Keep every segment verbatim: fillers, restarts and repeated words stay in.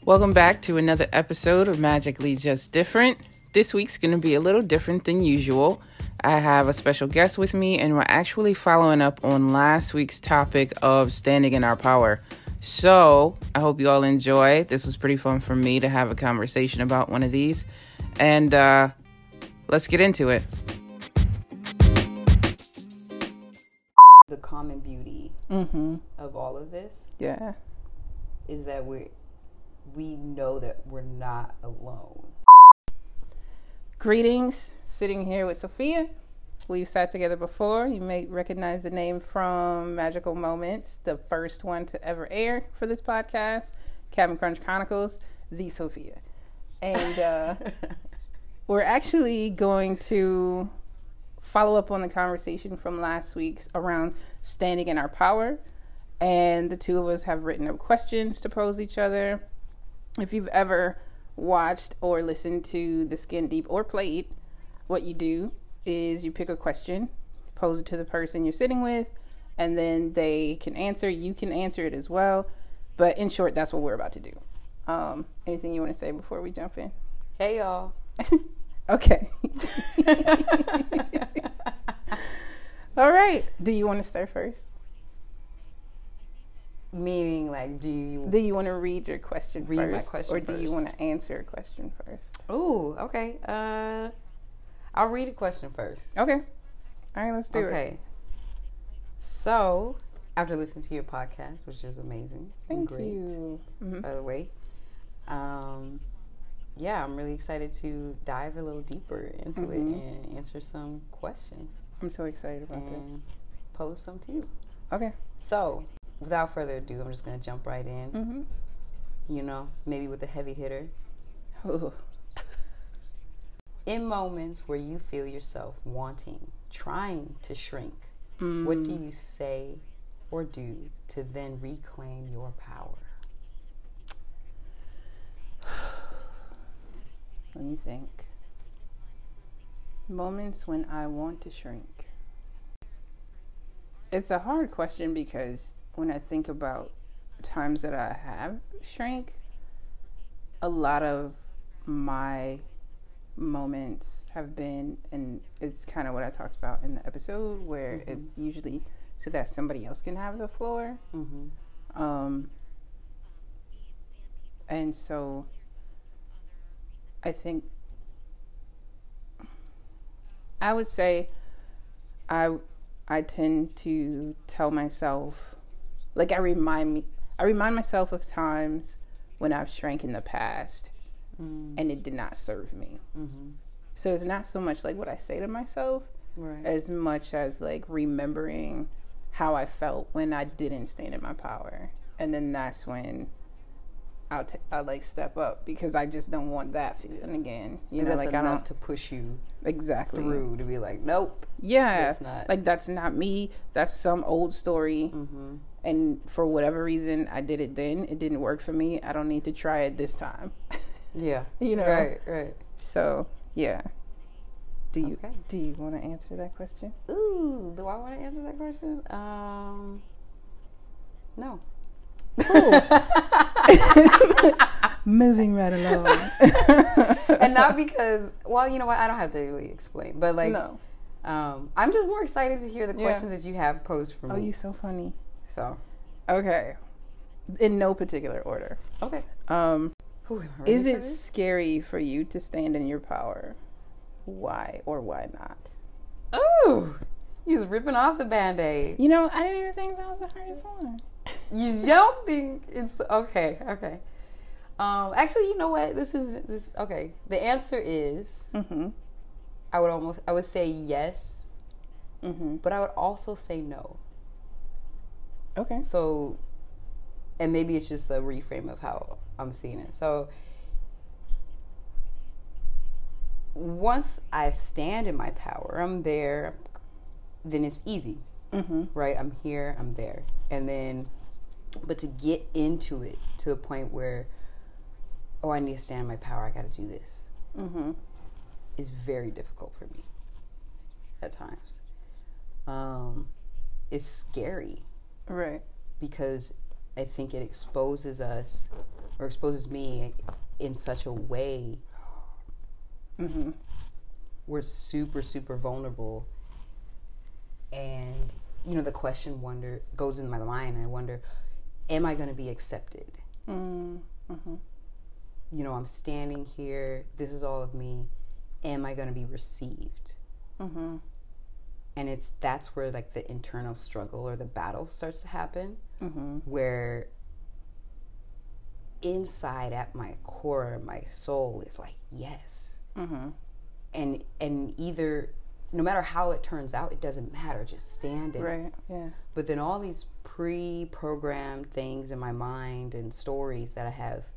Welcome back to another episode of Magically Just Different. This week's going to be a little different than usual. I have a special guest with me, and we're actually following up on last week's topic of standing in our power. So I hope you all enjoy. This was pretty fun for me to have a conversation about one of these. And uh, let's get into it. The common beauty Mm-hmm. of all of this Yeah. is that we we know that we're not alone. Greetings. Sitting here with Sophia. We've sat together before. You may recognize the name from Magical Moments, the first one to ever air for this podcast, Cabin Crunch Chronicles, the Sophia. And uh, we're actually going to follow up on the conversation from last week's around standing in our power. And the two of us have written up questions to pose each other. If you've ever watched or listened to The Skin Deep or played, what you do is you pick a question, pose it to the person you're sitting with, and then they can answer. You can answer it as well. But in short, that's what we're about to do. Um, anything you want to say before we jump in? Hey, y'all. Okay. All right. Do you want to start first? Meaning, like, do you... Do you want to read your question Read first? my question Or do you first. want to answer a question first? Ooh, okay. Uh, I'll read a question first. Okay. All right, let's do it. Okay. So, after listening to your podcast, which is amazing and Thank great, you. Mhm. by the way, um, yeah, I'm really excited to dive a little deeper into Mhm. it and answer some questions I'm so excited about and this. pose some to you. Okay. So, without further ado, I'm just going to jump right in. Mm-hmm. You know, maybe with a heavy hitter. Ooh. In moments where you feel yourself wanting, trying to shrink, Mm. what do you say or do to then reclaim your power? Let me think. Moments when I want to shrink. It's a hard question because when I think about times that I have shrank, a lot of my moments have been, and it's kind of what I talked about in the episode, where Mhm. it's usually so that somebody else can have the floor. Mm-hmm. Um, and so I think I would say I I tend to tell myself, like I remind me I remind myself of times when I've shrank in the past Mm. and it did not serve me. Mm-hmm. So it's not so much like what I say to myself Right. as much as like remembering how I felt when I didn't stand in my power. And then that's when I'll, t- I'll like step up because I just don't want that feeling again. You And know, that's like I enough don't to push you exactly through to be like, nope. Yeah, That's not. like that's not me. That's some old story. Mm-hmm. And for whatever reason, I did it then. It didn't work for me. I don't need to try it this time. Yeah. You know. Right, right. So yeah. Do you Okay. do you want to answer that question? Ooh, do I want to answer that question? Um, no. Moving right along. And not because, well, you know what? I don't have to really explain, but like, No. um, I'm just more excited to hear the Yeah. questions that you have posed for me. Oh, you so funny. So, Okay. In no particular order. okay. Um, Ooh, am I ready is for it this? scary for you to stand in your power? Why or why not? Ooh, you was ripping off the Band-Aid. You know, I didn't even think that was the hardest one. You don't think it's the, okay, okay. Um, actually, you know what? This is this. Okay, the answer is Mm-hmm. I would almost I would say yes, Mm-hmm. but I would also say no. Okay. So, and maybe it's just a reframe of how I'm seeing it. So, once I stand in my power, I'm there, then it's easy, Mm-hmm. right? I'm here, I'm there. And then, but to get into it to a point where, oh, I need to stand in my power, I got to do this, Mm-hmm. is very difficult for me at times. Um, it's scary Right. because I think it exposes us or exposes me in such a way Mm-hmm. we're super, super vulnerable. And, you know, the question wonder goes in my mind. I wonder, am I going to be accepted? Mm-hmm. You know, I'm standing here. This is all of me. Am I going to be received? Mm-hmm. And it's that's where like the internal struggle or the battle starts to happen, mm-hmm. where inside at my core, my soul is like, yes. Mm-hmm. And and either, no matter how it turns out, it doesn't matter. Just stand in it. Right, yeah. But then all these pre-programmed things in my mind and stories that I have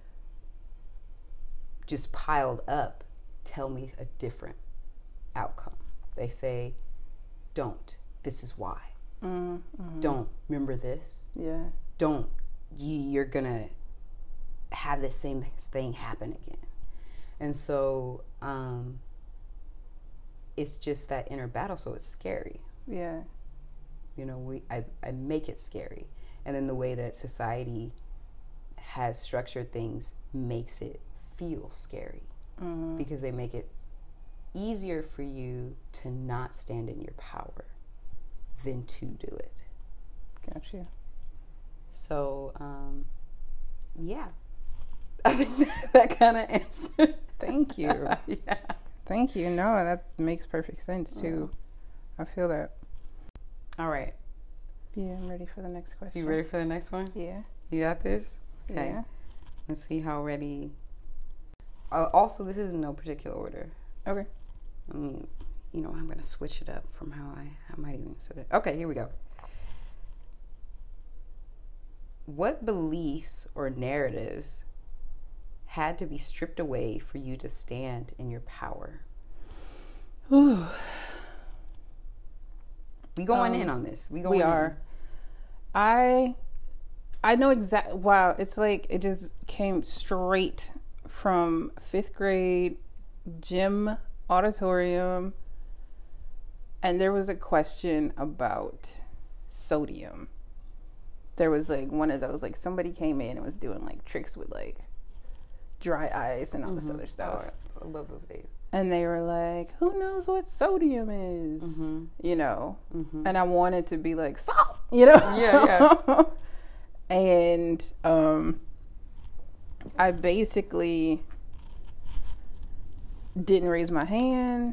just piled up tell me a different outcome. They say, don't. This is why. Mm-hmm. Don't. Remember this? Yeah. Don't. You, you're going to have this same thing happen again. And so um, it's just that inner battle, so it's scary. Yeah. You know, we I, I make it scary. And then the way that society has structured things makes it feel scary. Mm-hmm. Because they make it easier for you to not stand in your power than to do it. Gotcha. So, um, yeah. I think that, that kind of answered. Thank you. Yeah. Thank you. No, that makes perfect sense too. I feel that. All right. Yeah, I'm ready for the next question. So you ready for the next one? Yeah. You got this? Okay. Yeah. Let's see how ready. Uh, also, this is in no particular order. Okay. I mean, you know, I'm going to switch it up from how I, I might even said it. Okay, here we go. What beliefs or narratives had to be stripped away for you to stand in your power? Ooh. We going Um, in on this. We going We in. are. I I know exactly. Wow, it's like it just came straight from fifth grade gym auditorium, and there was a question about sodium. There was like one of those, like somebody came in and was doing like tricks with like dry ice and all this other stuff. Oh, I love those days. And they were like, who knows what sodium is? Mm-hmm. You know? Mm-hmm. And I wanted to be like, salt, you know? Yeah, yeah. And um, I basically didn't raise my hand.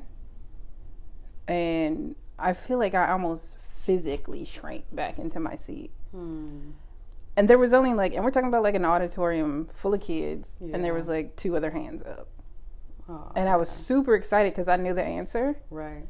And I feel like I almost physically shrank back into my seat. Hmm. And there was only like, and we're talking about like an auditorium full of kids. Yeah. And there was like two other hands up. Oh, And I was okay. super excited because I knew the answer. Right.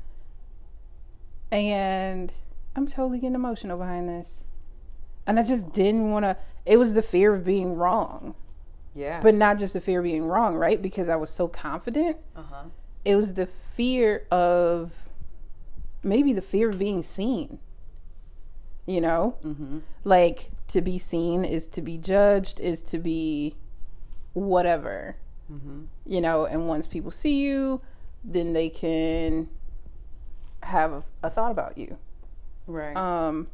And I'm totally getting emotional behind this. And I just didn't want to, it was the fear of being wrong. Yeah. But not just the fear of being wrong, right? Because I was so confident. Uh-huh. It was the fear of, maybe the fear of being seen. You know? Mm-hmm. Like, to be seen is to be judged, is to be whatever. Mm-hmm. You know, and once people see you, then they can have a, a thought about you. Right. Um,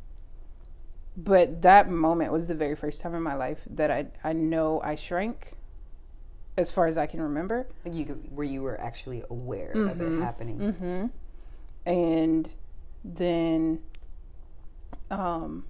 but that moment was the very first time in my life that I I know I shrank, as far as I can remember. Like you could, where you were actually aware Mm-hmm. of it happening. Mm-hmm. And then, um,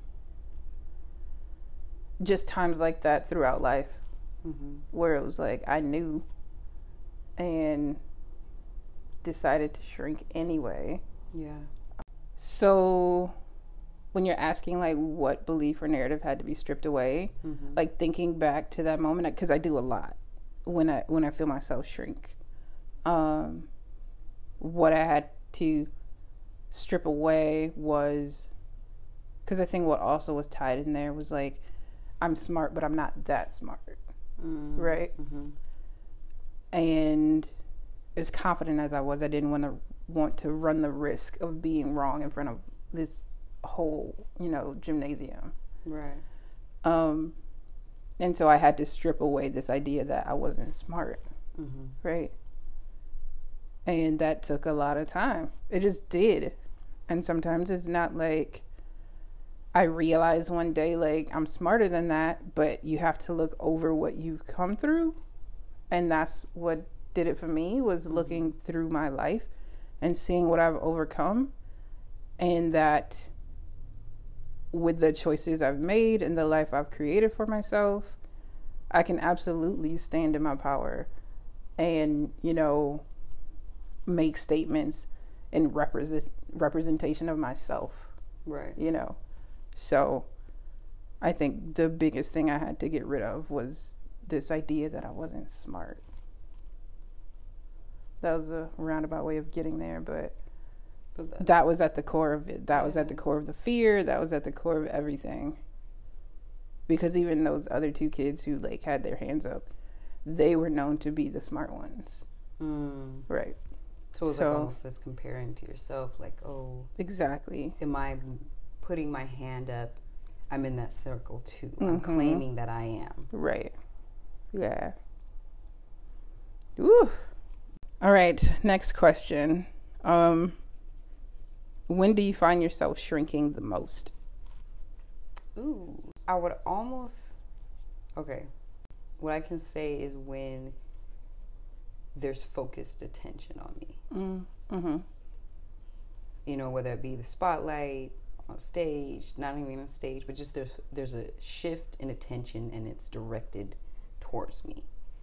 just times like that throughout life, Mm-hmm. where it was like I knew and decided to shrink anyway. Yeah. So when you're asking like what belief or narrative had to be stripped away, Mm-hmm. like thinking back to that moment, because I do a lot when I when I feel myself shrink, um what I had to strip away was, because I think what also was tied in there was like, I'm smart but I'm not that smart. Mm-hmm. Right. Mm-hmm. And as confident as I was, I didn't want to want to run the risk of being wrong in front of this whole, you know, gymnasium. Right. Um, and so I had to strip away this idea that I wasn't smart. Mm-hmm. Right. And that took a lot of time. It just did. And sometimes it's not like I realized one day, like, I'm smarter than that, but you have to look over what you've come through. And that's what did it for me, was looking through my life and seeing what I've overcome. And that with the choices I've made and the life I've created for myself, I can absolutely stand in my power and, you know, make statements in represent representation of myself. Right. You know. So I think the biggest thing I had to get rid of was this idea that I wasn't smart. That was a roundabout way of getting there, but, but that was at the core of it. That yeah. was at the core of the fear. That was at the core of everything. Because even those other two kids who like had their hands up, they were known to be the smart ones. Mm. Right. So it was so, like almost as comparing to yourself, like, oh. Exactly. Am I putting my hand up? I'm in that circle too. Mm-hmm. I'm claiming that I am. Right. Yeah. Woo. All right. Next question. Um, when do you find yourself shrinking the most? Ooh. I would almost, okay, what I can say is when there's focused attention on me. Mm, mm-hmm. You know, whether it be the spotlight, on stage, not even on stage, but just there's, there's a shift in attention and it's directed towards me.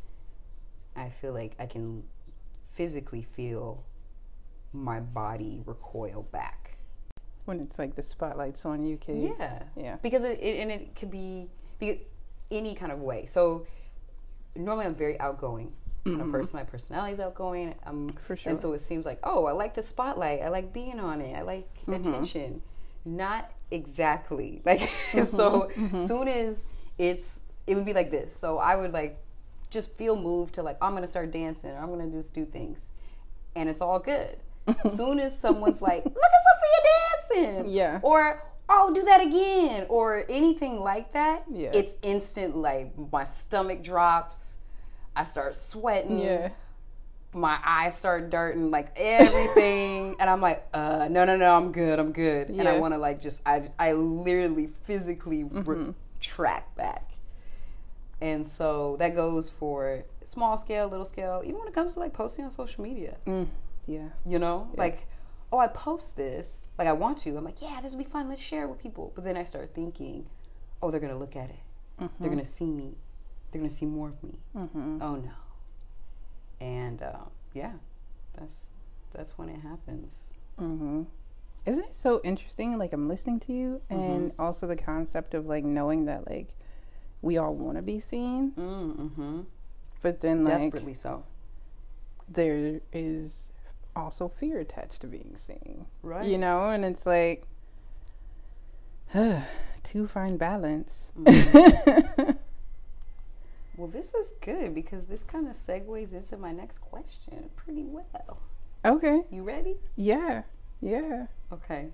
I feel like I can physically feel my body recoil back. When it's like the spotlight's on you, kid. Yeah. Yeah. Because it, it and it could be, be any kind of way. So normally I'm very outgoing kind mm-hmm. of person. My personality is outgoing. Um, For sure. And so it seems like, oh, I like the spotlight. I like being on it. I like mm-hmm. attention. Not exactly. Like, mm-hmm. so mm-hmm. soon as it's, it would be like this. So I would like just feel moved to like, I'm going to start dancing. Or I'm going to just do things. And it's all good. Soon as someone's like, look at Sophia dancing. Yeah. Or, oh, do that again. Or anything like that. Yeah. It's instant, like, my stomach drops. I start sweating. Yeah. My eyes start darting, like, everything. And I'm like, uh, no, no, no, I'm good, I'm good. Yeah. And I want to, like, just, I, I literally physically mm-hmm. retract back. And so that goes for small scale, little scale, even when it comes to, like, posting on social media. Mm. Yeah. You know, yeah. like, oh, I post this, like I want to. I'm like, yeah, this will be fun. Let's share it with people. But then I start thinking, oh, they're going to look at it. Mm-hmm. They're going to see me. They're going to see more of me. Mm-hmm. Oh, no. And, uh, yeah, that's that's when it happens. Mm-hmm. Isn't it so interesting? Like, I'm listening to you mm-hmm. and also the concept of, like, knowing that, like, we all want to be seen. Mm-hmm. But then, like... Desperately so. There is... also fear attached to being seen, right? You know, and it's like uh, to find balance. Mm-hmm. Well, this is good because this kind of segues into my next question pretty well. Okay, you ready? Yeah, yeah. Okay.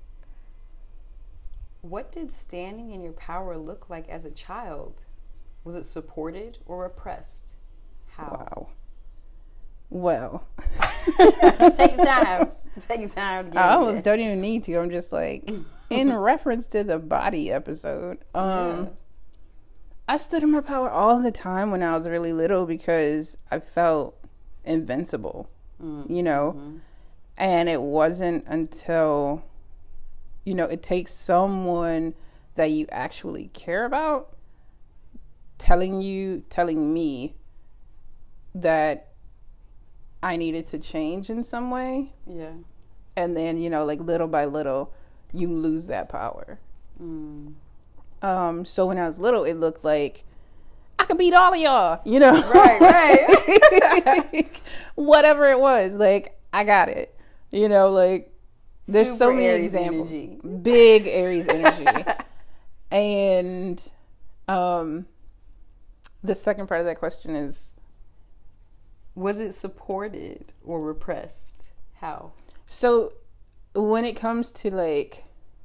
What did standing in your power look like as a child? Was it supported or repressed? How? Wow. Well, take your time. Take your time. I almost it. don't even need to. I'm just like, in reference to the body episode, um, yeah. I stood in my power all the time when I was really little because I felt invincible, mm-hmm. you know, mm-hmm. and it wasn't until, you know, it takes someone that you actually care about telling you, telling me that I needed to change in some way. Yeah. And then, you know, like little by little, you lose that power. Mm. Um, so when I was little, it looked like I could beat all of y'all, you know? Right, right. Like, whatever it was, like, I got it. You know, like, there's Super so many Aries examples. Energy. Big Aries energy. And um, the second part of that question is, was it supported or repressed? How? So when it comes to like,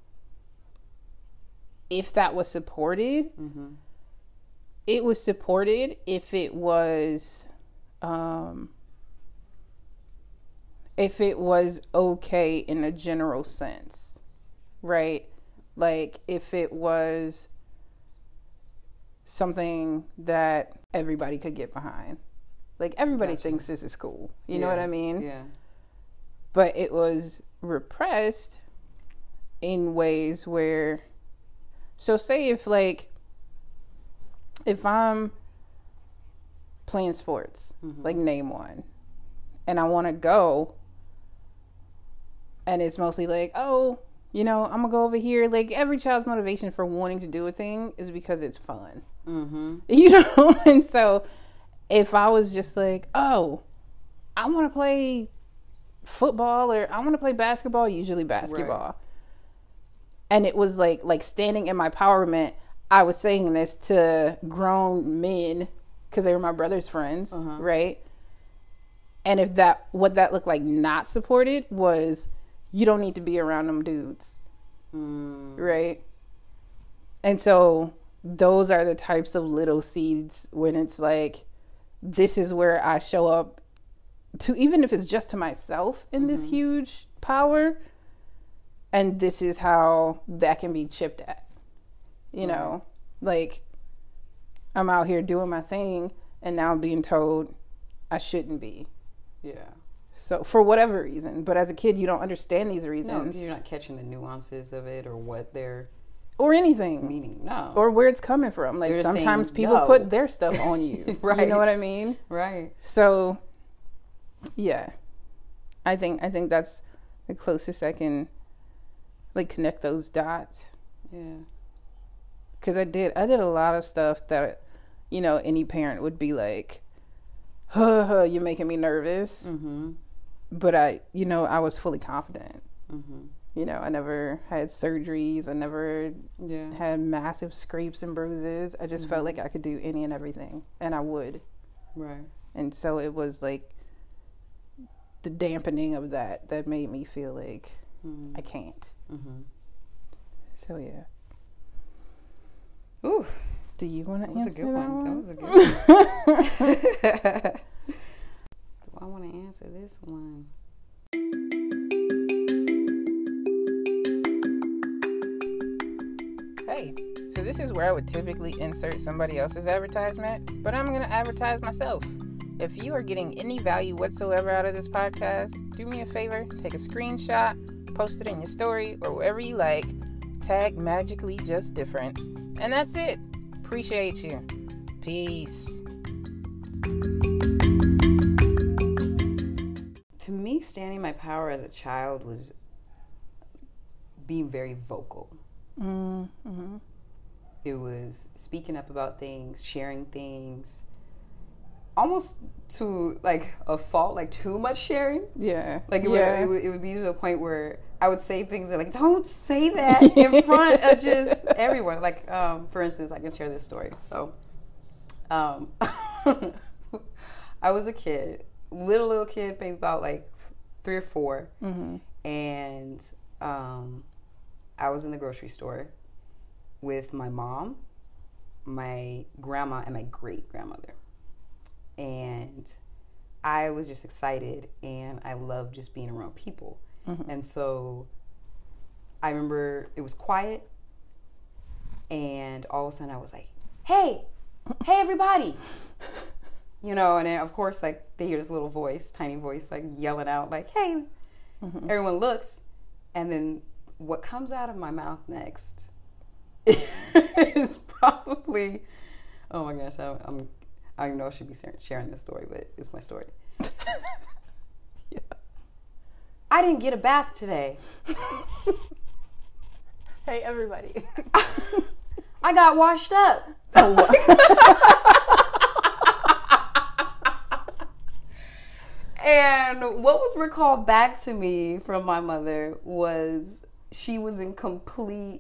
if that was supported, mm-hmm. it was supported if it was, um, if it was okay in a general sense, right? Like, if it was something that everybody could get behind. Like, everybody gotcha. thinks this is cool. You yeah. know what I mean? Yeah. But it was repressed in ways where, so say if, like, if I'm playing sports, mm-hmm. like, name one, and I want to go, and it's mostly like, oh, you know, I'm gonna go over here. Like, every child's motivation for wanting to do a thing is because it's fun. Mm-hmm. You know? And so if I was just like, oh, I want to play football, or I want to play basketball, usually basketball. Right. And it was like, like standing in my empowerment, I was saying this to grown men because they were my brother's friends, uh-huh. right? And if that, what that looked like not supported was, you don't need to be around them dudes. Mm. Right? And so those are the types of little seeds when it's like, this is where I show up to, even if it's just to myself in mm-hmm. this huge power. And this is how that can be chipped at. You mm-hmm. know, like, I'm out here doing my thing and now I'm being told I shouldn't be. Yeah. So for whatever reason, but as a kid, you don't understand these reasons. No, because you're not catching the nuances of it or what they're or anything meaning. No, or where it's coming from. Like, sometimes people no. put their stuff on you. Right? You know what I mean? Right. So, yeah, I think I think that's the closest I can like connect those dots. Yeah. Because I did I did a lot of stuff that, you know, any parent would be like, huh, huh, you're making me nervous. Mm-hmm. But I, you know, I was fully confident. Mm-hmm. You know, I never had surgeries. I never yeah. had massive scrapes and bruises. I just mm-hmm. felt like I could do any and everything. And I would. Right. And so it was like the dampening of that that made me feel like mm-hmm. I can't. Mm-hmm. So, yeah. Ooh. Do you want to answer that one? That was a good one. Do I want to answer this one? Hey, so this is where I would typically insert somebody else's advertisement, but I'm going to advertise myself. If you are getting any value whatsoever out of this podcast, do me a favor, take a screenshot, post it in your story, or wherever you like, tag Magically Just Different, and that's it. Appreciate you. Peace. To me, standing my power as a child was being very vocal. Mm-hmm. It was speaking up about things, sharing things, almost to like a fault, like too much sharing. Yeah. Like it, yeah. Would, it, would, it would be to a point where I would say things that like, don't say that in front of just everyone. Like, um, for instance, I can share this story. So, um, I was a kid, little, little kid, maybe about like three or four. Mm-hmm. And um, I was in the grocery store with my mom, my grandma, and my great grandmother. And I was just excited, and I loved just being around people. Mm-hmm. And so I remember it was quiet, and all of a sudden I was like, hey, hey, everybody. You know, and then of course, like, they hear this little voice, tiny voice, like, yelling out, like, hey. Mm-hmm. Everyone looks, and then what comes out of my mouth next is probably, oh my gosh, I, I'm, I don't even know if I should be sharing this story, but it's my story. Yeah. I didn't get a bath today. Hey, everybody. I got washed up. Oh, and what was recalled back to me from my mother was she was in complete,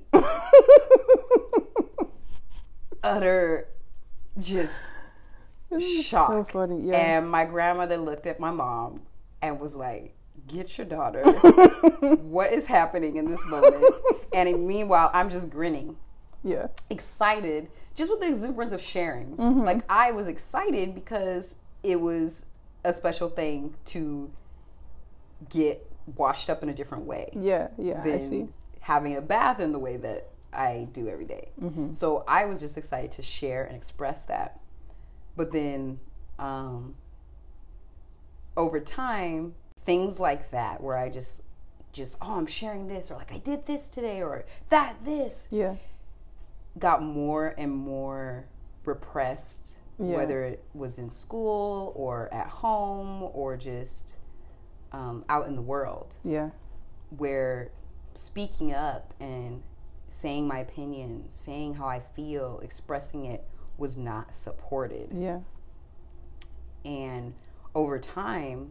utter, just shock. So funny, yeah. And my grandmother looked at my mom and was like, get your daughter. What is happening in this moment? And meanwhile, I'm just grinning. Yeah. Excited, just with the exuberance of sharing. Mm-hmm. Like, I was excited because it was a special thing to get washed up in a different way. Yeah, yeah, I see. having a bath in the way that I do every day. Mm-hmm. So I was just excited to share and express that. But then um, over time, things like that, where I just, just, oh, I'm sharing this, or like I did this today, or that, this, yeah, got more and more repressed, yeah. whether it was in school or at home or just um, out in the world. Yeah. Where speaking up and saying my opinion, saying how I feel, expressing it was not supported. Yeah. And over time,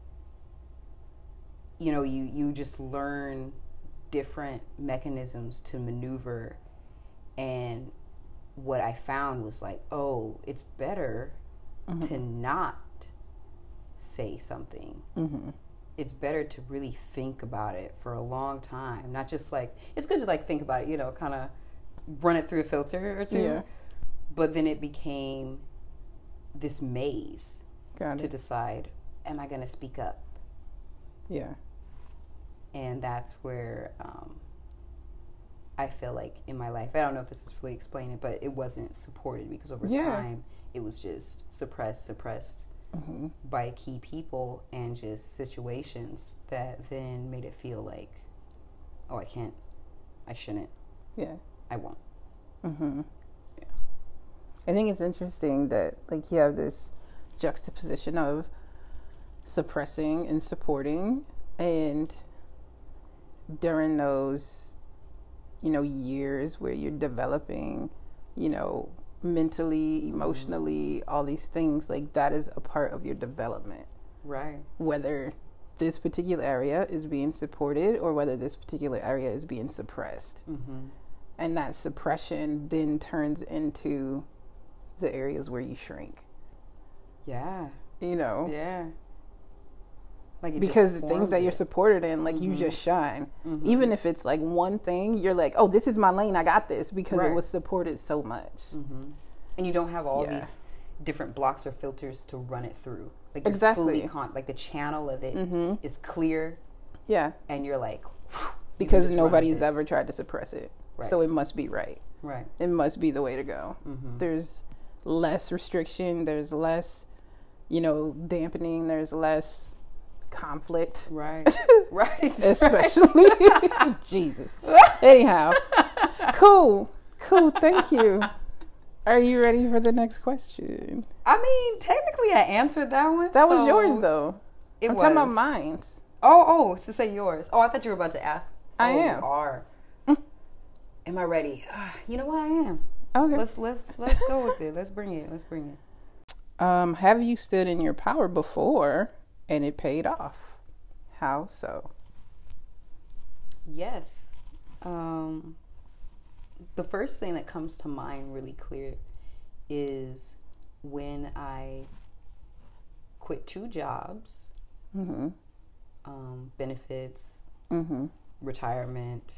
you know, you, you just learn different mechanisms to maneuver. And what I found was like, oh, it's better mm-hmm. to not say something. Mm-hmm. It's better to really think about it for a long time. Not just like, it's good to like think about it, you know, kind of run it through a filter or two. Yeah. But then it became this maze Got to it. decide, am I going to speak up? Yeah. And that's where um, I feel like in my life, I don't know if this is fully explaining, but it wasn't supported because over yeah. time it was just suppressed, suppressed mm-hmm. by key people and just situations that then made it feel like, oh, I can't, I shouldn't, yeah, I won't. Mm-hmm. Yeah. I think it's interesting that like you have this juxtaposition of suppressing and supporting, and during those, you know, years where you're developing, you know, mentally, emotionally, all these things, like that is a part of your development. Right. Whether this particular area is being supported or whether this particular area is being suppressed. Mm-hmm. And that suppression then turns into the areas where you shrink. Yeah. You know? Yeah. Like it because just the things that it. you're supported in, like mm-hmm. you just shine. Mm-hmm. Even if it's like one thing, you're like, oh, this is my lane, I got this, because right. it was supported so much. Mm-hmm. And you don't have all yeah. these different blocks or filters to run it through. Like exactly. Fully con- like the channel of it mm-hmm. is clear. Yeah. And you're like, because nobody's ever tried to suppress it. Right. So it must be right. Right. It must be the way to go. Mm-hmm. There's less restriction. There's less, you know, dampening. There's less conflict. Right. Right. Especially. Jesus. Anyhow. Cool. Cool. Thank you. Are you ready for the next question? I mean, technically I answered that one. That so was yours, though. It I'm was. talking about mine. Oh, oh, to say yours. Oh, I thought you were about to ask. I oh, am. You are. Am I ready? You know what? I am. Okay. Let's let's let's go with it. Let's bring it. Let's bring it. Um, have you stood in your power before and it paid off? How so? Yes. Um, the first thing that comes to mind really clear is when I quit two jobs, mm-hmm. um, benefits, mm-hmm. retirement,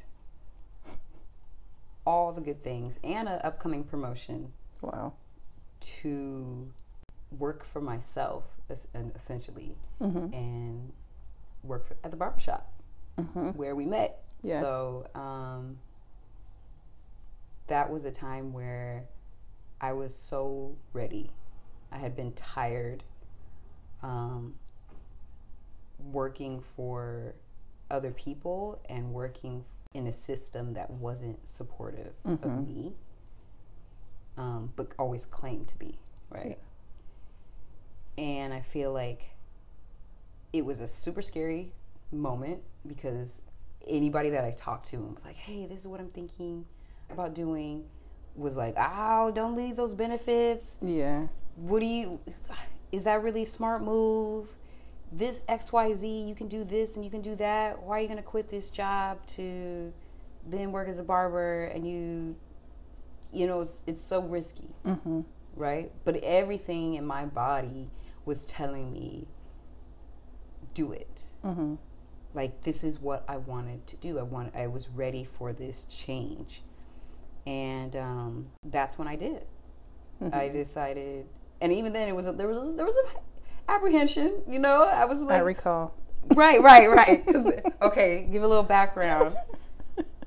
all the good things, and an upcoming promotion. Wow. To work for myself, essentially, mm-hmm. and work for, at the barbershop mm-hmm. where we met. Yeah. So um, that was a time where I was so ready. I had been tired um, working for other people and working in a system that wasn't supportive mm-hmm. of me, um, but always claimed to be, right? Yeah. And I feel like it was a super scary moment because anybody that I talked to and was like, hey, this is what I'm thinking about doing, was like, oh, don't leave those benefits. Yeah. What do you, is that really a smart move? This X Y Z, you can do this and you can do that. Why are you going to quit this job to then work as a barber? And you, you know, it's, it's so risky, mm-hmm. right? But everything in my body was telling me, do it. Mm-hmm. Like, this is what I wanted to do. I want, I was ready for this change. And um, that's when I did. Mm-hmm. I decided, and even then it was, a, there was, a, there was a, apprehension, you know. I was like, I recall. Right, right, right. 'Cause, okay, give a little background.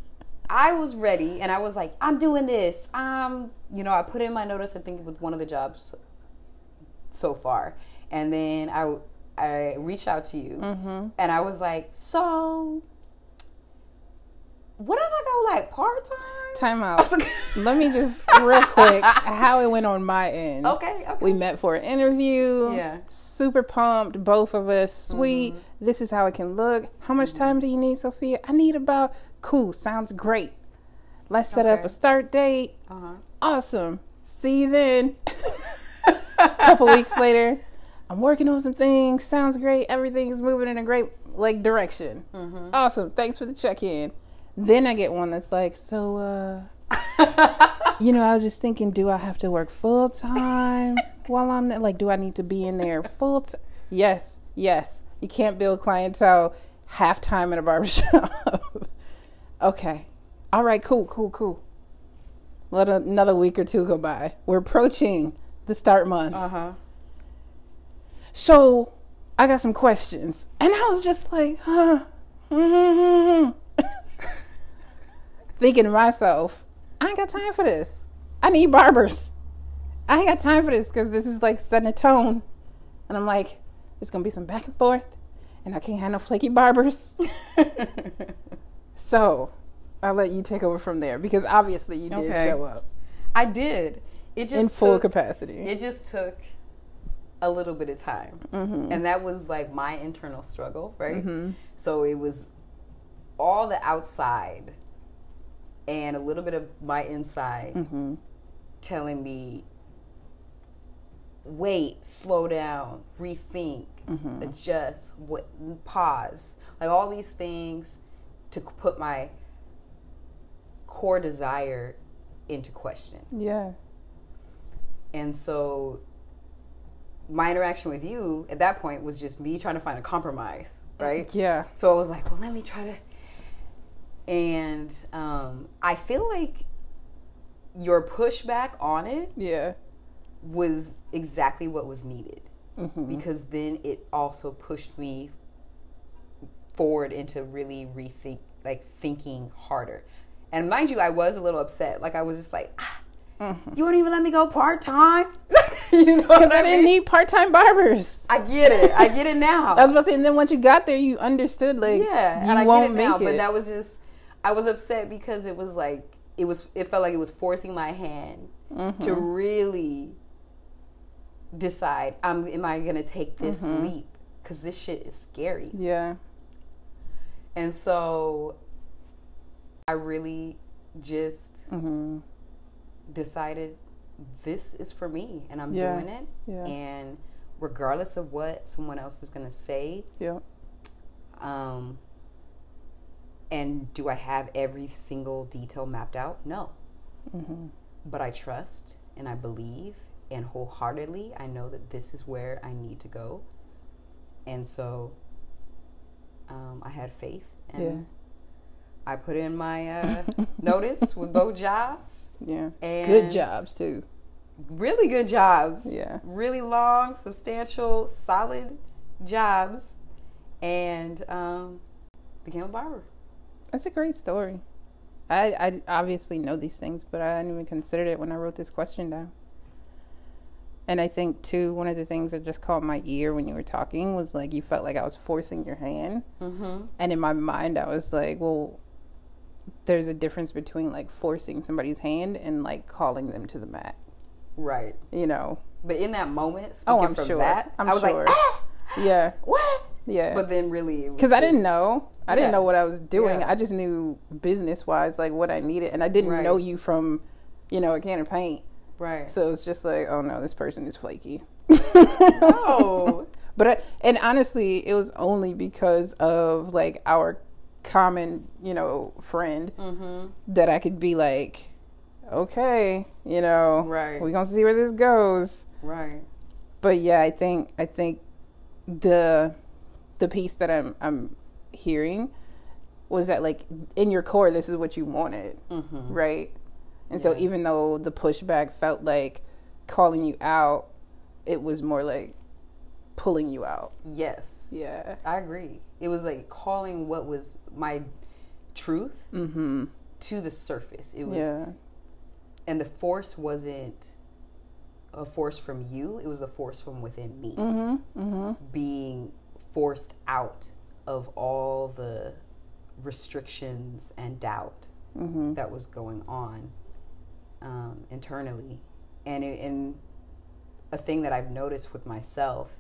I was ready, and I was like, I'm doing this. Um, you know, I put in my notice, I think, with one of the jobs so far. And then I, I reached out to you, mm-hmm. and I was like, so, what if I go, like, part-time? Time out. Let me just, real quick, how it went on my end. Okay, okay. We met for an interview. Yeah. Super pumped, both of us. Sweet. Mm-hmm. This is how it can look. How much time do you need, Sophia? I need about... Cool, sounds great. Let's set okay. up a start date. Uh-huh. Awesome. See you then. A couple weeks later, I'm working on some things. Sounds great. Everything's moving in a great like direction. Mm-hmm. Awesome. Thanks for the check-in. Then I get one that's like, so, uh, you know, I was just thinking, do I have to work full time while I'm there? Like, do I need to be in there full time? Yes, yes. You can't build clientele half time in a barbershop. Okay. All right, cool, cool, cool. Let another week or two go by. We're approaching the start month. Uh-huh. So I got some questions. And I was just like, huh. Mm-hmm. Thinking to myself, I ain't got time for this. I need barbers. I ain't got time for this because this is like setting a tone. And I'm like, there's going to be some back and forth. And I can't have no flaky barbers. So, I'll let you take over from there because obviously you did okay. show up. I did. It just in full took, capacity. It just took a little bit of time, mm-hmm. and that was like my internal struggle, right? Mm-hmm. So it was all the outside and a little bit of my inside mm-hmm. telling me, wait, slow down, rethink, mm-hmm. adjust, what, pause, like all these things to put my core desire into question. Yeah. And so my interaction with you at that point was just me trying to find a compromise, right? Yeah. So I was like, well, let me try to. And um, I feel like your pushback on it yeah. was exactly what was needed. Mm-hmm. Because then it also pushed me forward into really rethink, like thinking harder. And mind you, I was a little upset. Like I was just like, ah, mm-hmm. you won't even let me go part time. You know, because I, I mean? didn't need part time barbers. I get it. I get it now. I was about to say, and then once you got there, you understood. Like, yeah, you and I won't get it now. make it. But that was just, I was upset because it was like it was. It felt like it was forcing my hand mm-hmm. to really decide. I'm. Am I gonna take this mm-hmm. leap? Because this shit is scary. Yeah. And so I really just mm-hmm. decided this is for me and I'm yeah. doing it. Yeah. And regardless of what someone else is going to say, yeah. um, and do I have every single detail mapped out? No. Mm-hmm. But I trust and I believe and wholeheartedly I know that this is where I need to go. And so Um, I had faith, and yeah. I put in my uh, notice with both jobs. Yeah, and good jobs too. Really good jobs. Yeah, really long, substantial, solid jobs, and um, became a barber. That's a great story. I I obviously know these things, but I hadn't even considered it when I wrote this question down. And I think, too, one of the things that just caught my ear when you were talking was, like, you felt like I was forcing your hand. Mm-hmm. And in my mind, I was like, well, there's a difference between, like, forcing somebody's hand and, like, calling them to the mat. Right. You know? But in that moment, speaking oh, I'm from sure. that, I'm I was sure. like, ah! Yeah. What? Yeah. But then really... Because I didn't know. I yeah. didn't know what I was doing. Yeah. I just knew business-wise, like, what I needed. And I didn't right. know you from, you know, a can of paint. Right. So it's just like, oh no, this person is flaky. No. But, I, and honestly, it was only because of like our common, you know, friend mm-hmm. that I could be like, okay, you know, right. we're going to see where this goes. Right. But yeah, I think, I think the, the piece that I'm, I'm hearing was that like in your core, this is what you wanted. Mm-hmm. Right. And yeah. so even though the pushback felt like calling you out, it was more like pulling you out. Yes. Yeah. I agree. It was like calling what was my truth mm-hmm. to the surface. It was, yeah. and the force wasn't a force from you. It was a force from within me, mm-hmm. Mm-hmm. being forced out of all the restrictions and doubt mm-hmm. that was going on um, internally. And, it, and a thing that I've noticed with myself,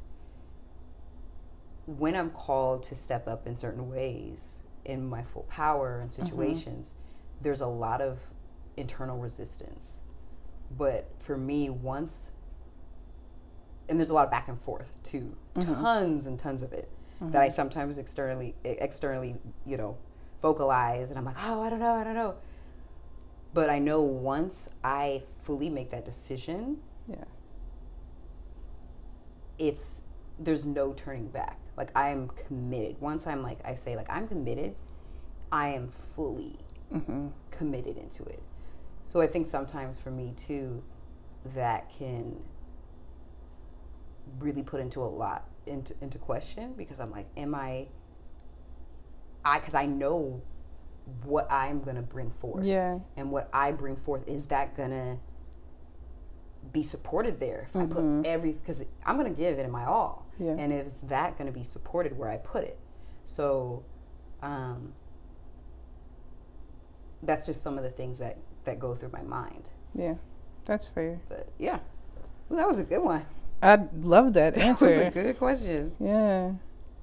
when I'm called to step up in certain ways in my full power and situations, mm-hmm. there's a lot of internal resistance. But for me, once, and there's a lot of back and forth too, mm-hmm. tons and tons of it, mm-hmm. that I sometimes externally, externally, you know, vocalize, and I'm like, oh, I don't know, I don't know. But I know once I fully make that decision, yeah, it's, there's no turning back. Like, I am committed. Once I'm like, I say like, I'm committed, I am fully mm-hmm. committed into it. So I think sometimes for me too, that can really put into a lot into into question, because I'm like, am I, I, because I know what I'm going to bring forth. Yeah. And what I bring forth, is that going to be supported there? If mm-hmm. I put every, because I'm going to give it in my all. Yeah. And is that going to be supported where I put it? So um, that's just some of the things that, that go through my mind. Yeah, that's fair. But yeah, well, that was a good one. I love that answer. That was a good question. Yeah.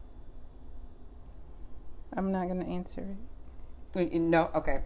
I'm not going to answer it. No? Okay.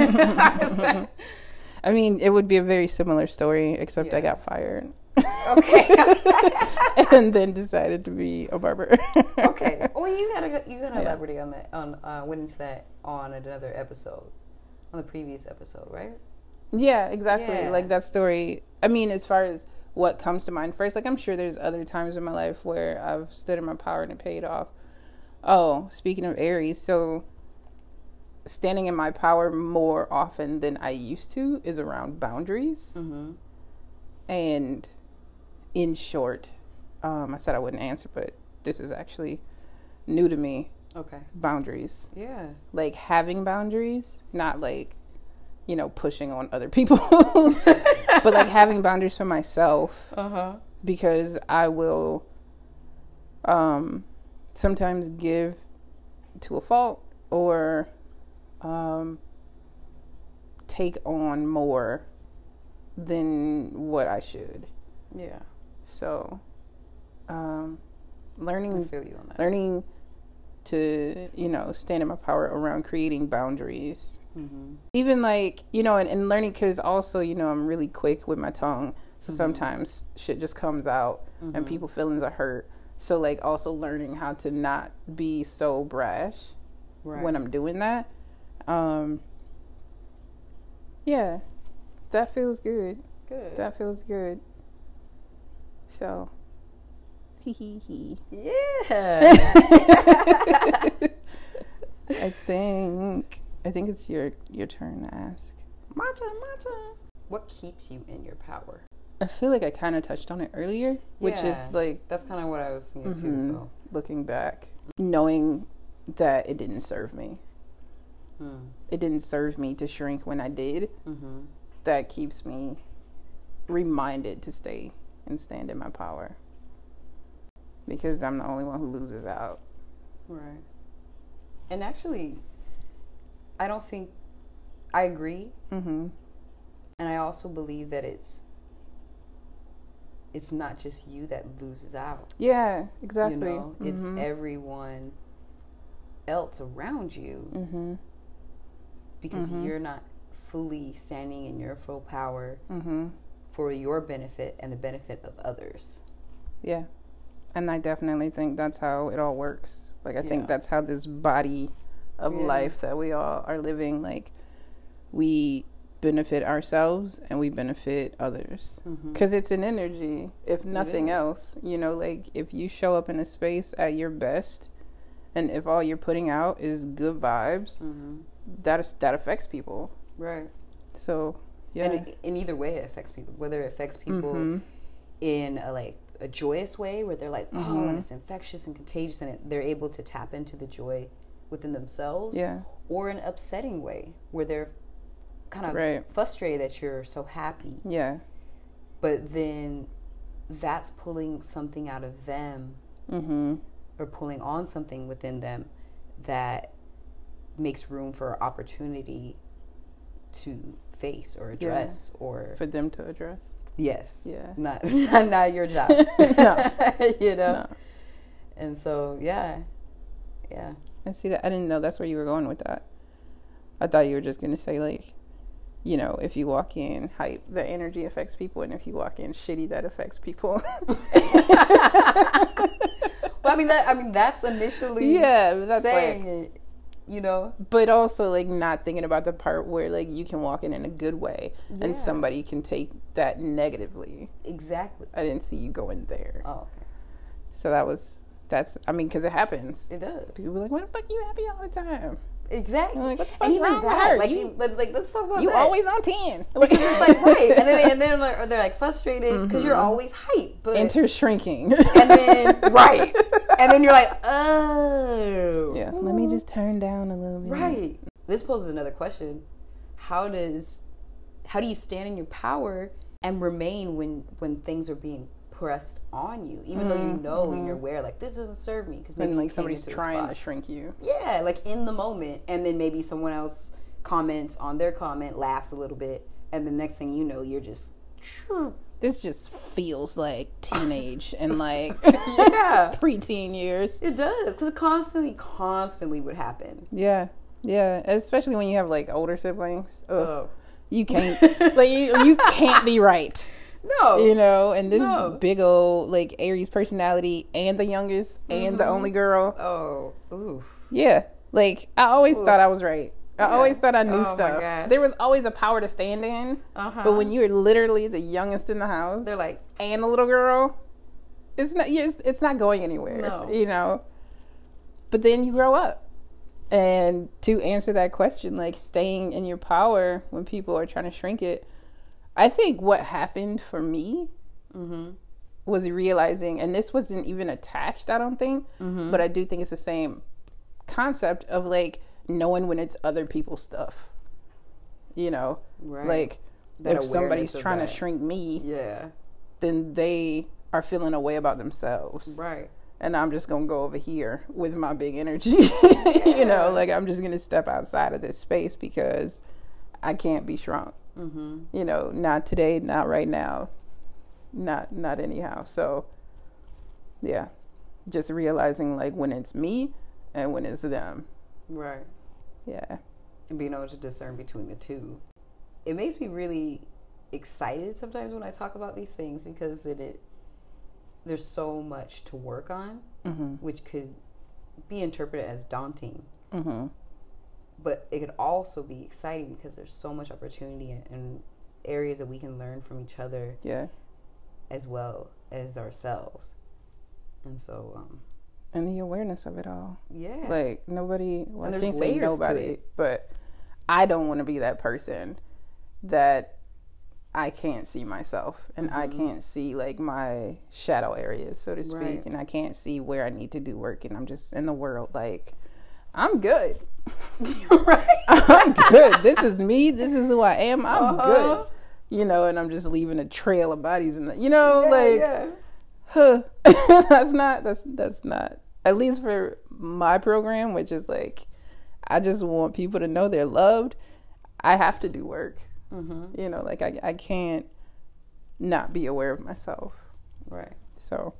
I mean, it would be a very similar story, except yeah. I got fired. Okay. And then decided to be a barber. Okay. Well, you gotta you gotta yeah. elaborate on that. On uh, went into that on another episode, on the previous episode, right? Yeah, exactly. Yeah. Like that story. I mean, as far as what comes to mind first, like I'm sure there's other times in my life where I've stood in my power and it paid off. Oh, speaking of Aries, so standing in my power more often than I used to is around boundaries. Mm-hmm. And in short, um, I said I wouldn't answer, but this is actually new to me. Okay. Boundaries. Yeah. Like having boundaries, not like, you know, pushing on other people, but like having boundaries for myself. Uh-huh. Because I will um, sometimes give to a fault, or um, take on more than what I should. Yeah. So, um, learning, I feel you on that. learning to, you know, stand in my power around creating boundaries. Mm-hmm. Even like, you know, and, and learning, because also, you know, I'm really quick with my tongue. So mm-hmm. sometimes shit just comes out mm-hmm. and people feelings are hurt. So like also learning how to not be so brash right. when I'm doing that. Um, yeah, that feels good. Good. That feels good. So, hee hee hee. Yeah. I think I think it's your your turn to ask. My turn, my turn. What keeps you in your power? I feel like I kind of touched on it earlier, which yeah, is like that's kind of what I was thinking mm-hmm, too. So looking back, knowing that it didn't serve me, mm. it didn't serve me to shrink when I did. Mm-hmm. That keeps me reminded to stay and stand in my power, because I'm the only one who loses out. Right. And actually, I don't think I agree. Mm-hmm. And I also believe that it's it's not just you that loses out. Yeah, exactly. You know, mm-hmm. it's everyone else around you, mm-hmm. because mm-hmm. you're not fully standing in your full power mm-hmm. for your benefit and the benefit of others. Yeah. And I definitely think that's how it all works. Like, I yeah. think that's how this body of yeah. life that we all are living, like, we benefit ourselves and we benefit others. Because mm-hmm. it's an energy, if nothing else. You know, like, if you show up in a space at your best, and if all you're putting out is good vibes, mm-hmm. that is, that affects people. Right. So, yeah. And it, in either way, it affects people. Whether it affects people mm-hmm. in a, like, a joyous way where they're like, oh, mm-hmm. and it's infectious and contagious, and it, they're able to tap into the joy within themselves. Yeah. Or an upsetting way where they're kind of right. frustrated that you're so happy. Yeah. But then that's pulling something out of them, mm-hmm. or pulling on something within them that makes room for opportunity to face or address, yeah. or for them to address. Yes. Yeah. Not not your job. No. You know. No. And so yeah, yeah. I see that. I didn't know that's where you were going with that. I thought you were just gonna say, like, you know, if you walk in hype, the energy affects people, and if you walk in shitty, that affects people. Well, I mean that. I mean that's initially yeah, that's saying like, it, you know. But also like not thinking about the part where like you can walk in in a good way, yeah. and somebody can take that negatively. Exactly. I didn't see you going there. Oh, okay. So that was that's. I mean, because it happens. It does. People are like, "Why the fuck you happy all the time?" Exactly. Like, what the fuck and even wrong with that, her? like, you, you, like, like, let's talk about you that. always on ten. Like, it's like, right. And then, and then like, they're like frustrated because mm-hmm. you're always hype. But enter shrinking. And then, right. And then you're like, oh. Yeah. Let me just turn down a little bit. Right. This poses another question. How does, how do you stand in your power and remain when, when things are being pressed on you, even mm-hmm. though you know mm-hmm. and you're aware, like, this doesn't serve me, because maybe like somebody's trying to shrink you. Yeah, like in the moment, and then maybe someone else comments on their comment, laughs a little bit, and the next thing you know, you're just. This just feels like teenage and like yeah, preteen years. It does, because it constantly, constantly would happen. Yeah, yeah, especially when you have like older siblings. Ugh. Oh, you can't like you you can't be right. No. You know, and this no. big old, like, Aries personality, and the youngest, mm-hmm. and the only girl. Oh, oof. Yeah. Like, I always oof. thought I was right. I yeah. always thought I knew oh stuff. There was always a power to stand in. Uh-huh. But when you're literally the youngest in the house, they're like, and a little girl, it's not, it's not going anywhere. No. You know? But then you grow up. And to answer that question, like, staying in your power when people are trying to shrink it, I think what happened for me mm-hmm. was realizing, and this wasn't even attached, I don't think, mm-hmm. but I do think it's the same concept of like knowing when it's other people's stuff. You know, right. like that if somebody's trying that. to shrink me, yeah, then they are feeling a way about themselves, right? And I'm just gonna go over here with my big energy. Yeah. You know, like I'm just gonna step outside of this space because I can't be shrunk. Mm-hmm. You know, not today, not right now, not not anyhow. So, yeah, just realizing like when it's me and when it's them. Right. Yeah. And being able to discern between the two. It makes me really excited sometimes when I talk about these things, because it, it there's so much to work on, mm-hmm. which could be interpreted as daunting. Mm-hmm. But it could also be exciting because there's so much opportunity and, and areas that we can learn from each other, yeah, as well as ourselves. And so, um, and the awareness of it all, yeah. Like nobody, well, and I there's can't say layers nobody, to it. But I don't want to be that person that I can't see myself, and mm-hmm. I can't see like my shadow areas, so to speak, right. and I can't see where I need to do work, and I'm just in the world like I'm good. Right. I'm good. This is me. This is who I am. I'm uh-huh. good. You know, and I'm just leaving a trail of bodies in the, you know, yeah, like, yeah. huh. that's not, that's, that's not, at least for my program, which is like, I just want people to know they're loved. I have to do work. Mm-hmm. You know, like I, I can't not be aware of myself. Right. So,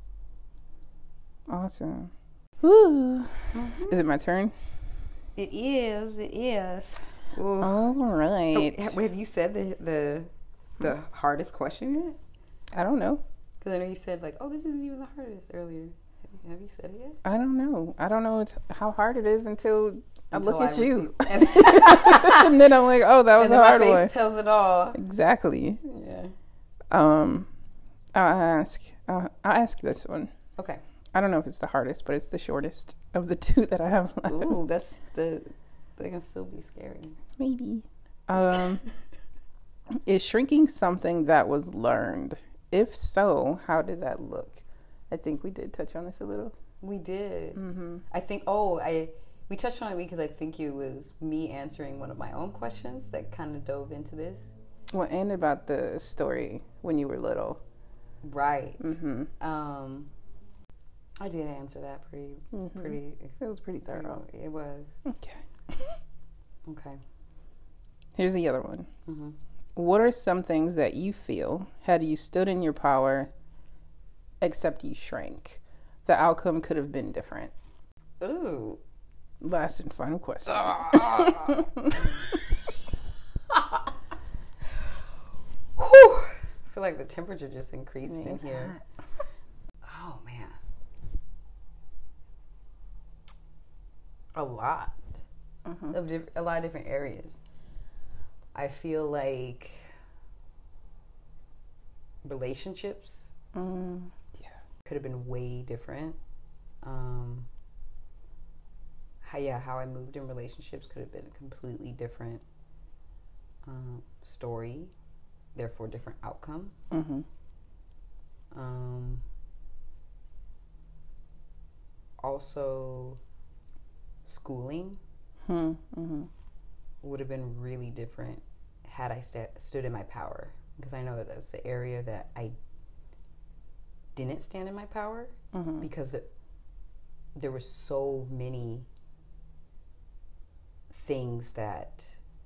awesome. Woo. Mm-hmm. Is it my turn? It is. It is. Ooh. All right. Oh, have you said the the the hardest question yet? I don't know. Because I know you said like, "Oh, this isn't even the hardest" earlier. Have you, have you said it yet? I don't know. I don't know it's how hard it is until, until I look I at you, and, and then I'm like, "Oh, that was and a hard my face one." Tells it all. Exactly. Yeah. Um, I'll ask. Uh, I'll ask this one. Okay. I don't know if it's the hardest, but it's the shortest of the two that I have left. Ooh, that's the. They can still be scary. Maybe. Um, is shrinking something that was learned? If so, how did that look? I think we did touch on this a little. We did. Mm-hmm. I think. Oh, I. we touched on it because I think it was me answering one of my own questions that kind of dove into this. Well, and about the story when you were little. Right. Mm-hmm. Um, I did answer that pretty, mm-hmm. pretty. It was pretty thorough. Pretty, it was. Okay. Okay. Here's the other one. Mm-hmm. What are some things that you feel, had you stood in your power, except you shrank, the outcome could have been different? Ooh. Last and final question. Ah. Whew. I feel like the temperature just increased in here. Oh, man. A lot. Mm-hmm. Of diff- a lot of different areas. I feel like relationships mm, yeah. could have been way different. Um, how, yeah, how I moved in relationships could have been a completely different um, story, therefore different outcome. Mm-hmm. Um, also, schooling mm-hmm. would have been really different had I st- stood in my power, because I know that that's the area that I didn't stand in my power, mm-hmm. because the, there were so many things that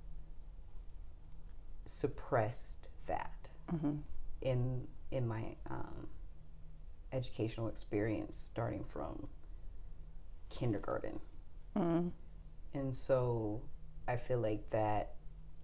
suppressed that mm-hmm. in in my um, educational experience, starting from kindergarten. Mm-hmm. And so I feel like that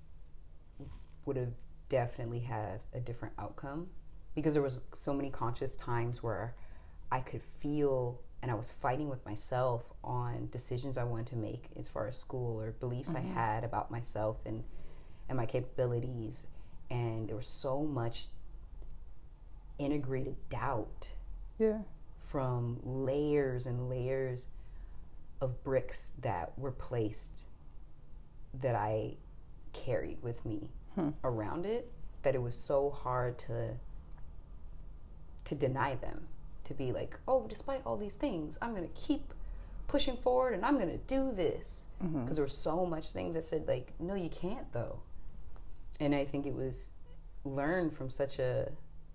would have definitely had a different outcome, because there was so many conscious times where I could feel, and I was fighting with myself on decisions I wanted to make as far as school or beliefs mm-hmm. I had about myself and, and my capabilities. And there was so much integrated doubt yeah. from layers and layers of bricks that were placed that I carried with me hmm. around it, that it was so hard to to deny them, to be like, oh, despite all these things, I'm gonna keep pushing forward and I'm gonna do this, because mm-hmm. there were so much things that said like, no, you can't though. And I think it was learned from such a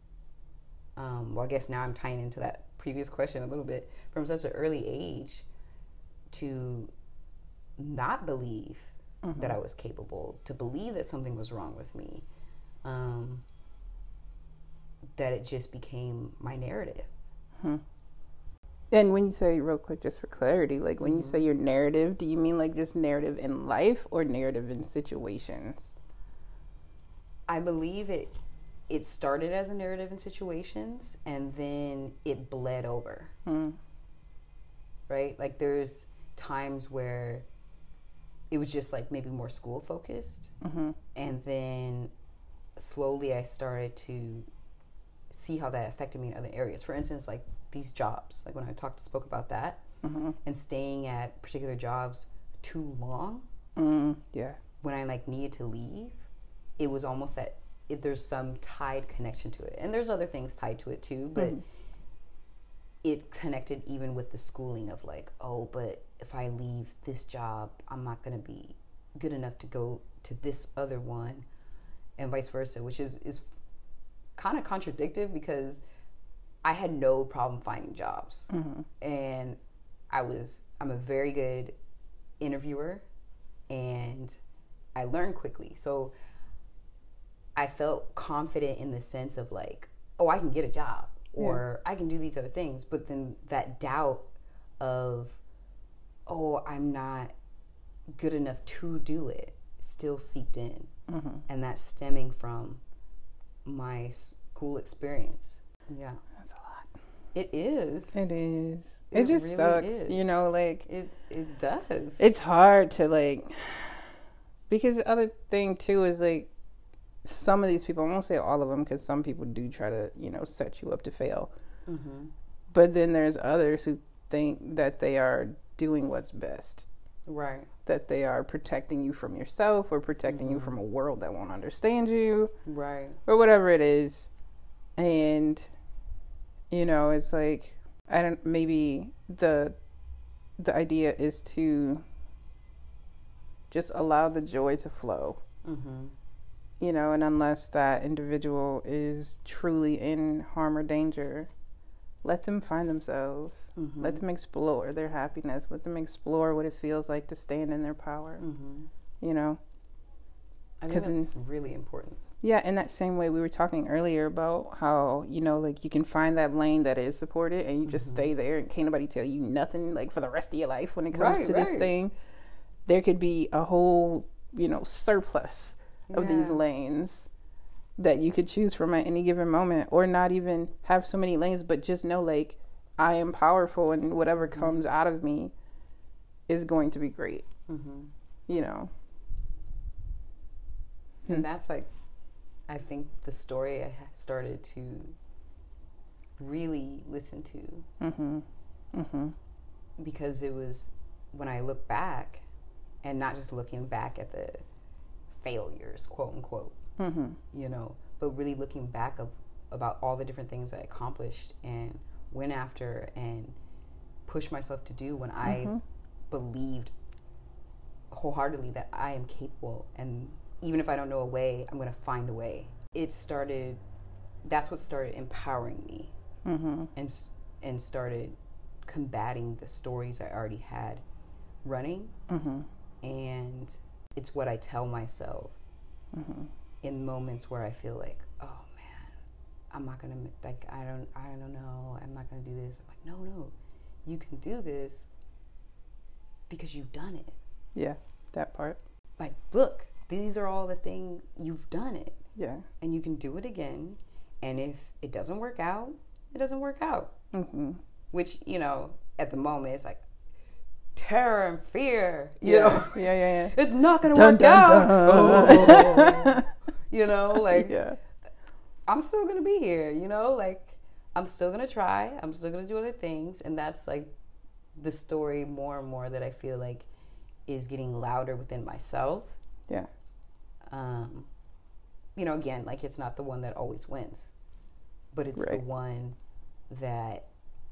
um, well, I guess now I'm tying into that previous question a little bit, from such an early age, to not believe mm-hmm. that I was capable, to believe that something was wrong with me, um, that it just became my narrative. Hmm. And when you say, real quick, just for clarity, like when mm-hmm. you say your narrative, do you mean like just narrative in life or narrative in situations? I believe it it started as a narrative in situations, and then it bled over. Hmm. Right? Like there's times where it was just like maybe more school focused, mm-hmm. and then slowly I started to see how that affected me in other areas. For instance, like these jobs, like when I talked spoke about that, mm-hmm. and staying at particular jobs too long, mm, yeah when I like needed to leave, it was almost that it, there's some tied connection to it, and there's other things tied to it too, but mm. it connected even with the schooling of like, oh, but if I leave this job, I'm not going to be good enough to go to this other one, and vice versa, which is, is kind of contradictory, because I had no problem finding jobs. Mm-hmm. And I was, I'm a very good interviewer, and I learned quickly. So I felt confident in the sense of like, oh, I can get a job, or yeah. I can do these other things. But then that doubt of, oh, I'm not good enough to do it, still seeped in. Mm-hmm. And that's stemming from my school experience. Yeah. That's a lot. It is. It is. It, it just really sucks. Is. You know, like it it does. It's hard to like, because the other thing too is like, some of these people, I won't say all of them, because some people do try to, you know, set you up to fail. Mm-hmm. But then there's others who think that they are doing what's best. Right. That they are protecting you from yourself, or protecting mm-hmm. you from a world that won't understand you. Right. Or whatever it is. And, you know, it's like, I don't, maybe the, the idea is to just allow the joy to flow. Mm-hmm. You know, and unless that individual is truly in harm or danger, let them find themselves. Mm-hmm. Let them explore their happiness. Let them explore what it feels like to stand in their power. Mm-hmm. You know? I think that's in, really important. Yeah, in that same way we were talking earlier about how, you know, like you can find that lane that is supported and you just mm-hmm. stay there and can't nobody tell you nothing, like for the rest of your life when it comes right, to right. this thing. There could be a whole, you know, surplus of yeah. these lanes that you could choose from at any given moment, or not even have so many lanes, but just know like I am powerful and whatever mm-hmm. comes out of me is going to be great. Mm-hmm. You know. And that's like, I think the story I started to really listen to. Mm-hmm. Mm-hmm. Because it was when I look back, and not just looking back at the failures, quote unquote, mm-hmm. you know, but really looking back of, about all the different things I accomplished and went after and pushed myself to do when mm-hmm. I believed wholeheartedly that I am capable, and even if I don't know a way, I'm going to find a way. It started, that's what started empowering me mm-hmm. and and started combating the stories I already had running. Mm-hmm. And it's what I tell myself mm-hmm. in moments where I feel like, oh man, I'm not gonna like I don't I don't know I'm not gonna do this. I'm like, no, no, you can do this because you've done it. Yeah, that part. Like, look, these are all the things you've done it. Yeah, and you can do it again. And if it doesn't work out, it doesn't work out. Mm-hmm. Which, you know, at the moment it's like terror and fear, you yeah. know. Yeah, yeah, yeah. It's not going to work dun, out. Dun. Oh. You know, like, yeah. I'm still going to be here, you know, like, I'm still going to try. I'm still going to do other things. And that's, like, the story more and more that I feel like is getting louder within myself. Yeah. Um, you know, again, like, it's not the one that always wins, but it's right. the one that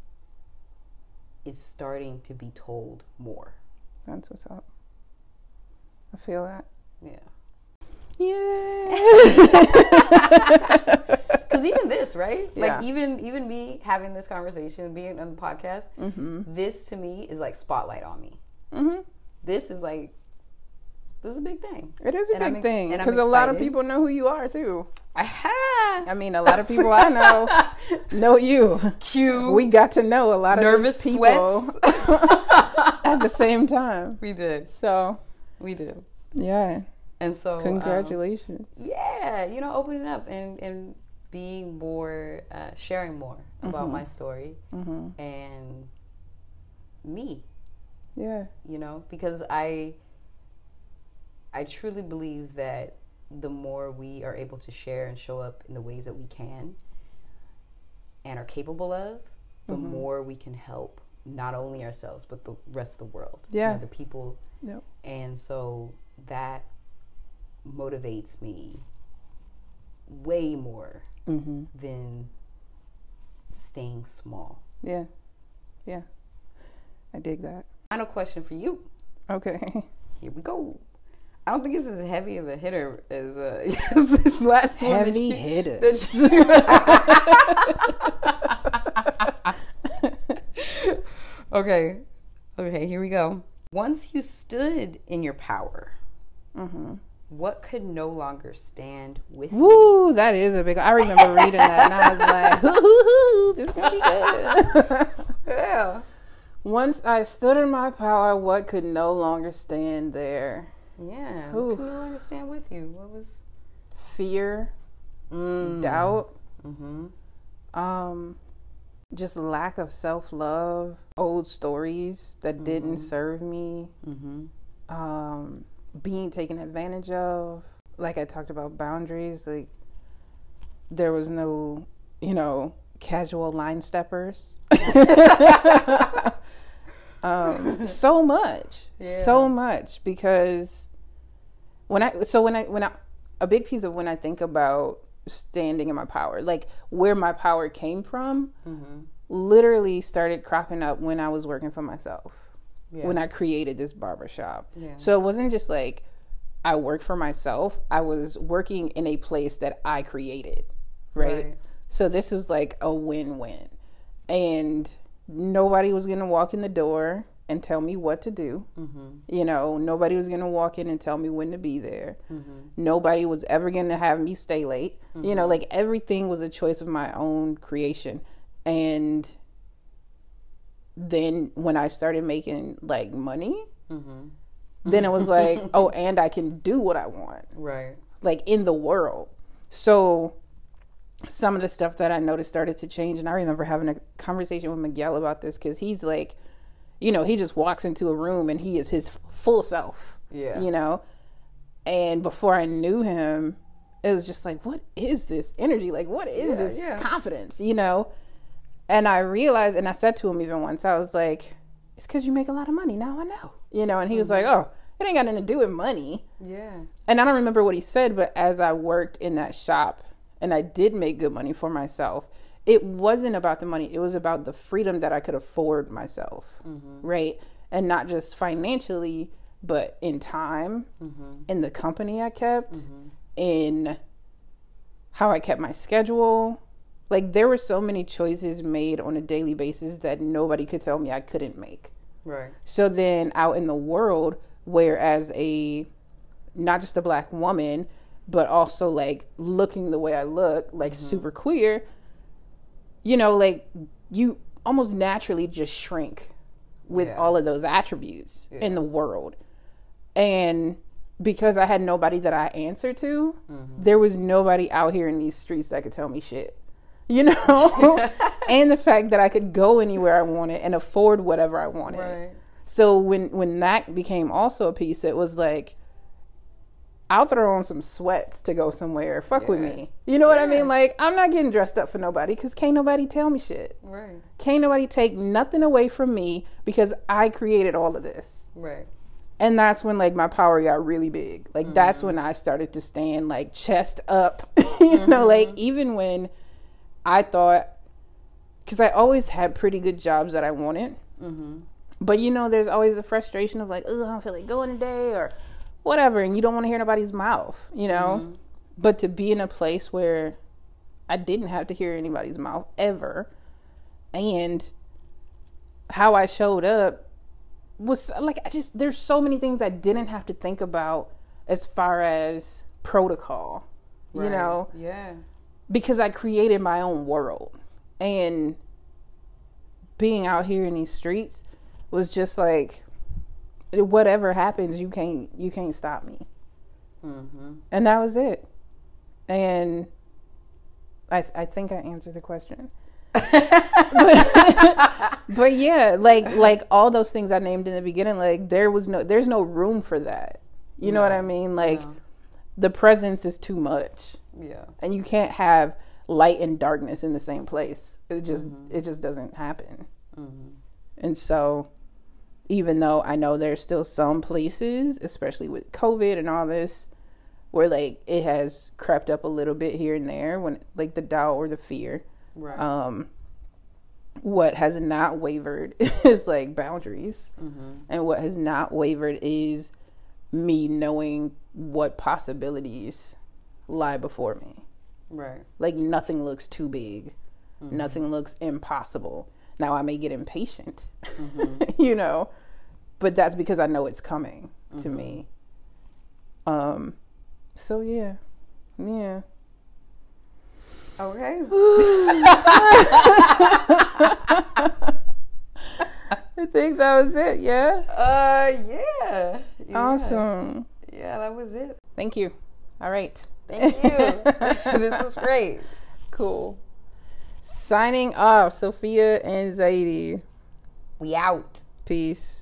is starting to be told more. That's what's up. I feel that. Yeah. Yeah. Because even this, right? Yeah. Like even even me having this conversation, being on the podcast, mm-hmm. this to me is like spotlight on me. Mm-hmm. This is like, this is a big thing. It is a and big ex- thing because a lot of people know who you are too. Aha! I mean, a lot of people I know know you. Cue. We got to know a lot of nervous these people sweats at the same time. We did. So we did. Yeah. And so congratulations. Um, yeah, you know, opening up and, and being more, uh, sharing more mm-hmm. about my story mm-hmm. and me. Yeah. You know, because I I truly believe that the more we are able to share and show up in the ways that we can and are capable of, the mm-hmm. more we can help not only ourselves, but the rest of the world. Yeah. You know, the people. Yep. And so that motivates me way more mm-hmm. than staying small. Yeah. Yeah. I dig that. Final question for you. Okay. Here we go. I don't think it's as heavy of a hitter as, uh, as this last heavy one. Heavy hitter. Okay. Okay, here we go. Once you stood in your power, mm-hmm. what could no longer stand with Woo, you? Woo, that is a big... I remember reading that and I was like, hoo, hoo, hoo, this is going to be good. Yeah. Once I stood in my power, what could no longer stand there? Yeah. Ooh. What could no longer stand with you? What was... Fear, mm. doubt, mm-hmm. um, just lack of self-love, old stories that mm-hmm. didn't serve me, mm-hmm. um, being taken advantage of. Like I talked about boundaries, like there was no, you know, casual line steppers. um, so much, yeah. so much because when I, so when I, when I, a big piece of when I think about standing in my power, like where my power came from, mm-hmm. literally started cropping up when I was working for myself. yeah. when I created this barbershop. Yeah. So it wasn't just like I work for myself. I was working in a place that I created, right? Right. So this was like a win-win. And nobody was going to walk in the door and tell me what to do. Mm-hmm. You know, nobody was going to walk in and tell me when to be there. Mm-hmm. Nobody was ever going to have me stay late. Mm-hmm. You know, like everything was a choice of my own creation. And then when I started making like money, Mm-hmm. then it was like, oh, and I can do what I want. Right. Like in the world. So some of the stuff that I noticed started to change. And I remember having a conversation with Miguel about this because he's like, you know, he just walks into a room and he is his full self. Yeah. You know? And before I knew him, it was just like, what is this energy? Like, what is Yeah, this yeah. confidence? You know? And I realized, and I said to him even once, I was like, it's because you make a lot of money. Now I know. You know? And he was like, oh, it ain't got nothing to do with money. Yeah. And I don't remember what he said, but as I worked in that shop and I did make good money for myself, it wasn't about the money. It was about the freedom that I could afford myself, Mm-hmm. right? And not just financially, but in time, Mm-hmm. in the company I kept, Mm-hmm. in how I kept my schedule. Like there were so many choices made on a daily basis that nobody could tell me I couldn't make. Right. So then out in the world, where as a, not just a black woman, but also like looking the way I look, like Mm-hmm. super queer, you know, like you almost naturally just shrink with Yeah. all of those attributes Yeah. in the world. And because I had nobody that I answered to, Mm-hmm. there was nobody out here in these streets that could tell me shit. You know? And the fact that I could go anywhere I wanted and afford whatever I wanted. Right. So when, when that became also a piece, it was like, I'll throw on some sweats to go somewhere. Fuck with Yeah. me. You know what I Yeah. mean? Like, I'm not getting dressed up for nobody because can't nobody tell me shit. Right. Can't nobody take nothing away from me because I created all of this. Right. And that's when like my power got really big. Like mm-hmm. that's when I started to stand like chest up. you mm-hmm. know, like even when I thought, because I always had pretty good jobs that I wanted. Mm-hmm. But you know, there's always the frustration of like, oh, I don't feel like going today or whatever. And you don't want to hear nobody's mouth, you know? Mm-hmm. But to be in a place where I didn't have to hear anybody's mouth ever. And how I showed up was like, I just, there's so many things I didn't have to think about as far as protocol, right. you know? Yeah. Because I created my own world. And being out here in these streets was just like, whatever happens, you can't, you can't stop me. Mm-hmm. And that was it. And I, I think I answered the question. but, but yeah, like like all those things I named in the beginning, like there was no there's no room for that. You no, know what I mean? Like no. The presence is too much. Yeah. And you can't have light and darkness in the same place. It just mm-hmm. it just doesn't happen. Mm-hmm. And so even though I know there's still some places, especially with COVID and all this, where like it has crept up a little bit here and there when like the doubt or the fear. Right. Um, what has not wavered is like boundaries, mm-hmm. and what has not wavered is me knowing what possibilities lie before me. Right. Like nothing looks too big, mm-hmm. nothing looks impossible. Now I may get impatient, mm-hmm. you know, but that's because I know it's coming mm-hmm. to me. Um. So yeah, yeah. Okay. I think that was it, yeah? Uh, yeah. yeah. Awesome. Yeah, that was it. Thank you. All right. Thank you. This was great. Cool. Signing off, Sophia and Zaidi. We out. Peace.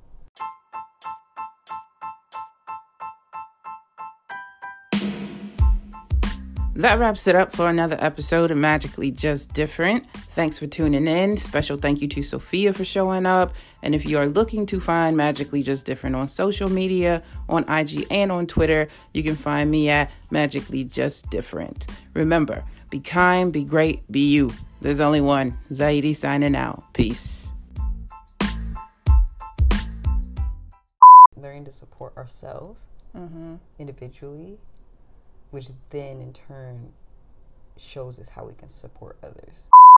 That wraps it up for another episode of Magically Just Different. Thanks for tuning in. Special thank you to Sophia for showing up. And if you are looking to find Magically Just Different on social media, on I G and on Twitter, you can find me at Magically Just Different. Remember, be kind, be great, be you. There's only one. Zaidi signing out. Peace. learning to support ourselves mm-hmm. individually, which then in turn shows us how we can support others.